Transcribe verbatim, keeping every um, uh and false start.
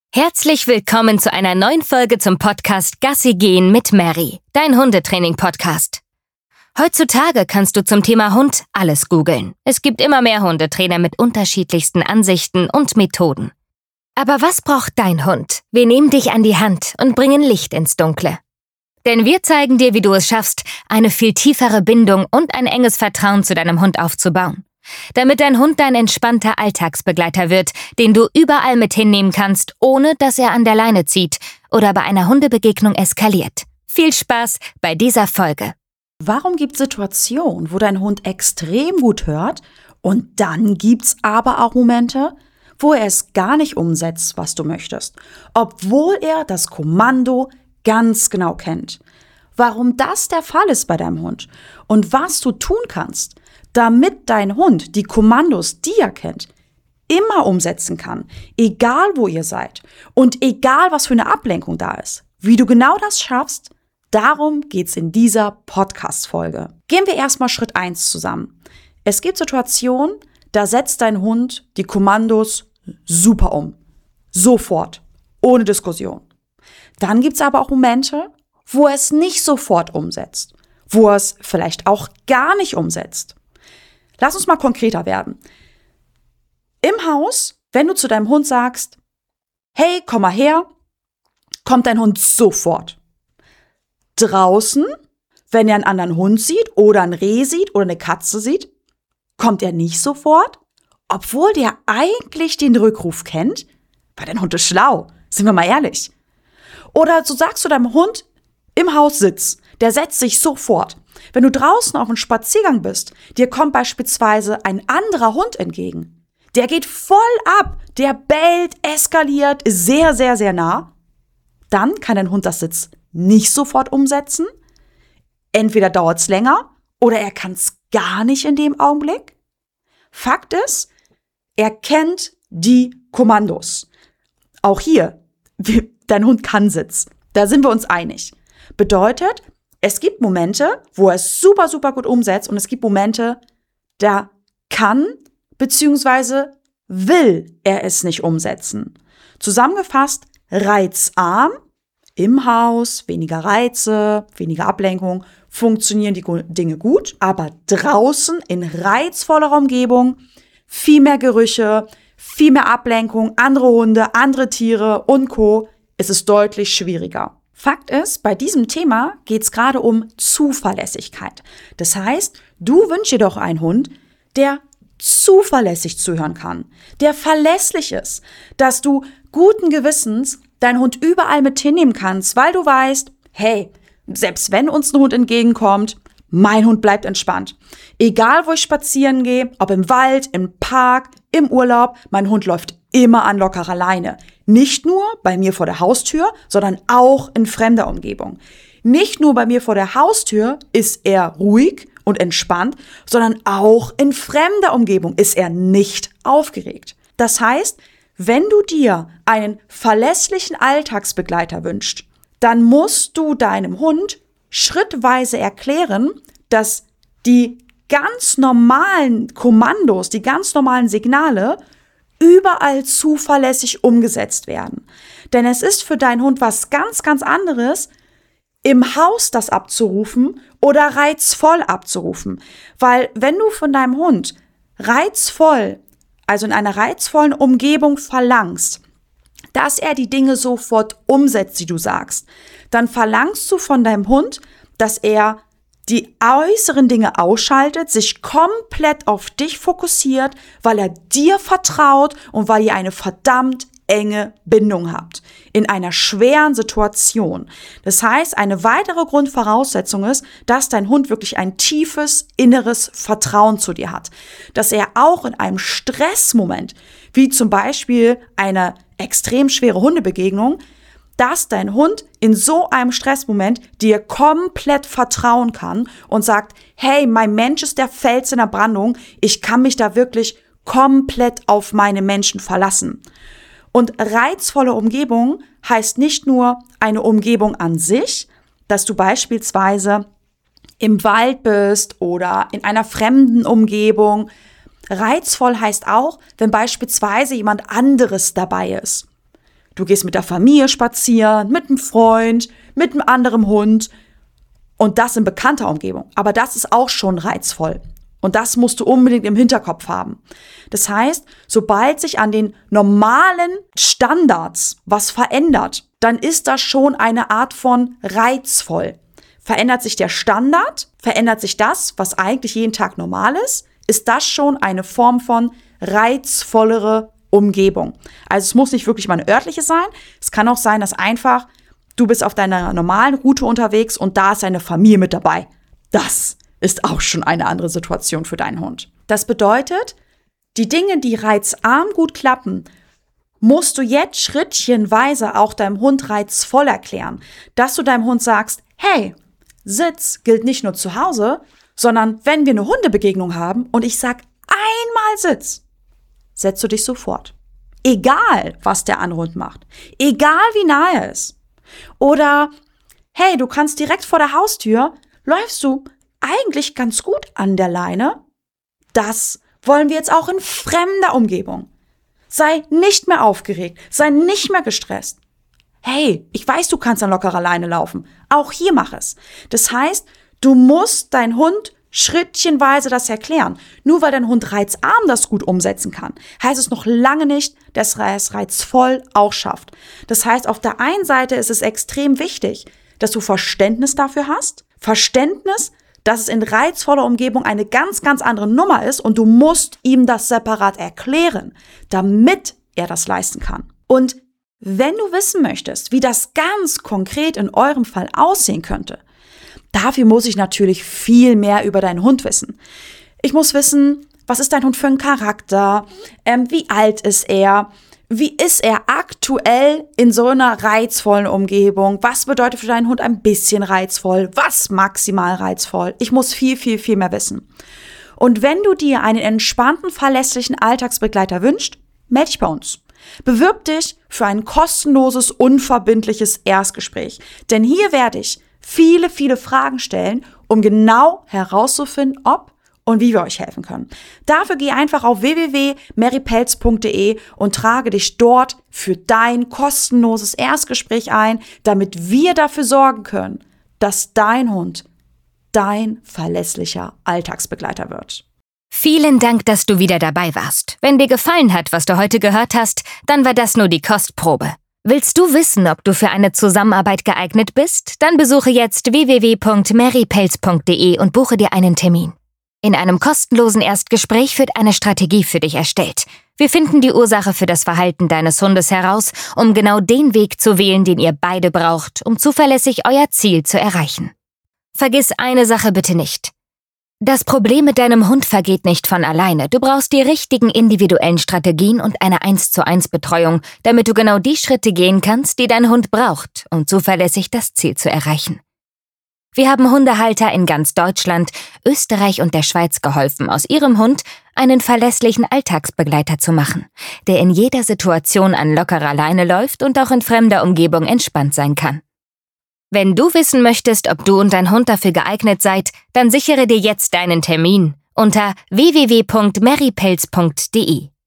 Herzlich willkommen zu einer neuen Folge zum Podcast Gassi gehen mit Mary, dein Hundetraining-Podcast. Heutzutage kannst du zum Thema Hund alles googeln. Es gibt immer mehr Hundetrainer mit unterschiedlichsten Ansichten und Methoden. Aber was braucht dein Hund? Wir nehmen dich an die Hand und bringen Licht ins Dunkle. Denn wir zeigen dir, wie du es schaffst, eine viel tiefere Bindung und ein enges Vertrauen zu deinem Hund aufzubauen. Damit dein Hund dein entspannter Alltagsbegleiter wird, den du überall mit hinnehmen kannst, ohne dass er an der Leine zieht oder bei einer Hundebegegnung eskaliert. Viel Spaß bei dieser Folge. Warum gibt es Situationen, wo dein Hund extrem gut hört und dann gibt's aber auch Momente, wo er es gar nicht umsetzt, was du möchtest, obwohl er das Kommando ganz genau kennt? Warum das der Fall ist bei deinem Hund und was du tun kannst, damit dein Hund die Kommandos, die er kennt, immer umsetzen kann, egal wo ihr seid und egal was für eine Ablenkung da ist. Wie du genau das schaffst, darum geht's in dieser Podcast-Folge. Gehen wir erstmal Schritt eins zusammen. Es gibt Situationen, da setzt dein Hund die Kommandos super um. Sofort. Ohne Diskussion. Dann gibt's aber auch Momente, wo er es nicht sofort umsetzt. Wo er es vielleicht auch gar nicht umsetzt. Lass uns mal konkreter werden. Im Haus, wenn du zu deinem Hund sagst, hey, komm mal her, kommt dein Hund sofort. Draußen, wenn er einen anderen Hund sieht oder ein Reh sieht oder eine Katze sieht, kommt er nicht sofort, obwohl der eigentlich den Rückruf kennt, weil dein Hund ist schlau, sind wir mal ehrlich. Oder so sagst du deinem Hund, im Haus sitz, der setzt sich sofort. Wenn du draußen auf einem Spaziergang bist, dir kommt beispielsweise ein anderer Hund entgegen. Der geht voll ab, der bellt, eskaliert, ist sehr, sehr, sehr nah. Dann kann dein Hund das Sitz nicht sofort umsetzen. Entweder dauert es länger oder er kann es gar nicht in dem Augenblick. Fakt ist, er kennt die Kommandos. Auch hier, dein Hund kann Sitz. Da sind wir uns einig. Bedeutet, es gibt Momente, wo er es super, super gut umsetzt und es gibt Momente, da kann bzw. will er es nicht umsetzen. Zusammengefasst, reizarm, im Haus, weniger Reize, weniger Ablenkung, funktionieren die Dinge gut, aber draußen in reizvollerer Umgebung, viel mehr Gerüche, viel mehr Ablenkung, andere Hunde, andere Tiere und Co. ist es deutlich schwieriger. Fakt ist, bei diesem Thema geht es gerade um Zuverlässigkeit. Das heißt, du wünschst dir doch einen Hund, der zuverlässig zuhören kann, der verlässlich ist, dass du guten Gewissens deinen Hund überall mit hinnehmen kannst, weil du weißt, hey, selbst wenn uns ein Hund entgegenkommt, mein Hund bleibt entspannt. Egal, wo ich spazieren gehe, ob im Wald, im Park, im Urlaub, mein Hund läuft immer an lockerer Leine. Nicht nur bei mir vor der Haustür, sondern auch in fremder Umgebung. Nicht nur bei mir vor der Haustür ist er ruhig und entspannt, sondern auch in fremder Umgebung ist er nicht aufgeregt. Das heißt, wenn du dir einen verlässlichen Alltagsbegleiter wünschst, dann musst du deinem Hund schrittweise erklären, dass die ganz normalen Kommandos, die ganz normalen Signale überall zuverlässig umgesetzt werden. Denn es ist für deinen Hund was ganz, ganz anderes, im Haus das abzurufen oder reizvoll abzurufen. Weil wenn du von deinem Hund reizvoll, also in einer reizvollen Umgebung verlangst, dass er die Dinge sofort umsetzt, die du sagst, dann verlangst du von deinem Hund, dass er die äußeren Dinge ausschaltet, sich komplett auf dich fokussiert, weil er dir vertraut und weil ihr eine verdammt enge Bindung habt in einer schweren Situation. Das heißt, eine weitere Grundvoraussetzung ist, dass dein Hund wirklich ein tiefes inneres Vertrauen zu dir hat. Dass er auch in einem Stressmoment, wie zum Beispiel eine extrem schwere Hundebegegnung, dass dein Hund in so einem Stressmoment dir komplett vertrauen kann und sagt, hey, mein Mensch ist der Fels in der Brandung, ich kann mich da wirklich komplett auf meine Menschen verlassen. Und reizvolle Umgebung heißt nicht nur eine Umgebung an sich, dass du beispielsweise im Wald bist oder in einer fremden Umgebung. Reizvoll heißt auch, wenn beispielsweise jemand anderes dabei ist. du gehst mit der Familie spazieren, mit einem Freund, mit einem anderen Hund und das in bekannter Umgebung. Aber das ist auch schon reizvoll. Und das musst du unbedingt im Hinterkopf haben. Das heißt, sobald sich an den normalen Standards was verändert, dann ist das schon eine Art von reizvoll. Verändert sich der Standard, verändert sich das, was eigentlich jeden Tag normal ist, ist das schon eine Form von reizvollere Umgebung. Also es muss nicht wirklich mal eine örtliche sein. Es kann auch sein, dass einfach du bist auf deiner normalen Route unterwegs und da ist eine Familie mit dabei. Das ist auch schon eine andere Situation für deinen Hund. Das bedeutet, die Dinge, die reizarm gut klappen, musst du jetzt schrittchenweise auch deinem Hund reizvoll erklären. Dass du deinem Hund sagst, hey, Sitz gilt nicht nur zu Hause, sondern wenn wir eine Hundebegegnung haben und ich sag einmal Sitz, setzt du dich sofort. Egal, was der andere Hund macht. Egal, wie nah er ist. Oder, hey, du kannst direkt vor der Haustür, läufst du eigentlich ganz gut an der Leine. Das wollen wir jetzt auch in fremder Umgebung. Sei nicht mehr aufgeregt, sei nicht mehr gestresst. Hey, ich weiß, du kannst an lockerer Leine laufen. Auch hier mach es. Das heißt, du musst dein Hund schrittchenweise das erklären. Nur weil dein Hund reizarm das gut umsetzen kann, heißt es noch lange nicht, dass er es reizvoll auch schafft. Das heißt, auf der einen Seite ist es extrem wichtig, dass du Verständnis dafür hast. Verständnis, dass es in reizvoller Umgebung eine ganz, ganz andere Nummer ist und du musst ihm das separat erklären, damit er das leisten kann. Und wenn du wissen möchtest, wie das ganz konkret in eurem Fall aussehen könnte, dafür muss ich natürlich viel mehr über deinen Hund wissen. Ich muss wissen, was ist dein Hund für ein Charakter, ähm, wie alt ist er, wie ist er aktuell in so einer reizvollen Umgebung, was bedeutet für deinen Hund ein bisschen reizvoll, was maximal reizvoll. Ich muss viel, viel, viel mehr wissen. Und wenn du dir einen entspannten, verlässlichen Alltagsbegleiter wünschst, melde dich bei uns. Bewirb dich für ein kostenloses, unverbindliches Erstgespräch. Denn hier werde ich viele, viele Fragen stellen, um genau herauszufinden, ob und wie wir euch helfen können. Dafür geh einfach auf w w w punkt mary pelz punkt d e und trage dich dort für dein kostenloses Erstgespräch ein, damit wir dafür sorgen können, dass dein Hund dein verlässlicher Alltagsbegleiter wird. Vielen Dank, dass du wieder dabei warst. Wenn dir gefallen hat, was du heute gehört hast, dann war das nur die Kostprobe. Willst du wissen, ob du für eine Zusammenarbeit geeignet bist? Dann besuche jetzt w w w punkt mary pelz punkt d e und buche dir einen Termin. In einem kostenlosen Erstgespräch wird eine Strategie für dich erstellt. Wir finden die Ursache für das Verhalten deines Hundes heraus, um genau den Weg zu wählen, den ihr beide braucht, um zuverlässig euer Ziel zu erreichen. Vergiss eine Sache bitte nicht. Das Problem mit deinem Hund vergeht nicht von alleine. Du brauchst die richtigen individuellen Strategien und eine eins zu eins Betreuung, damit du genau die Schritte gehen kannst, die dein Hund braucht, um zuverlässig das Ziel zu erreichen. Wir haben Hundehalter in ganz Deutschland, Österreich und der Schweiz geholfen, aus ihrem Hund einen verlässlichen Alltagsbegleiter zu machen, der in jeder Situation an lockerer Leine läuft und auch in fremder Umgebung entspannt sein kann. Wenn du wissen möchtest, ob du und dein Hund dafür geeignet seid, dann sichere dir jetzt deinen Termin unter w w w punkt mary pelz punkt d e.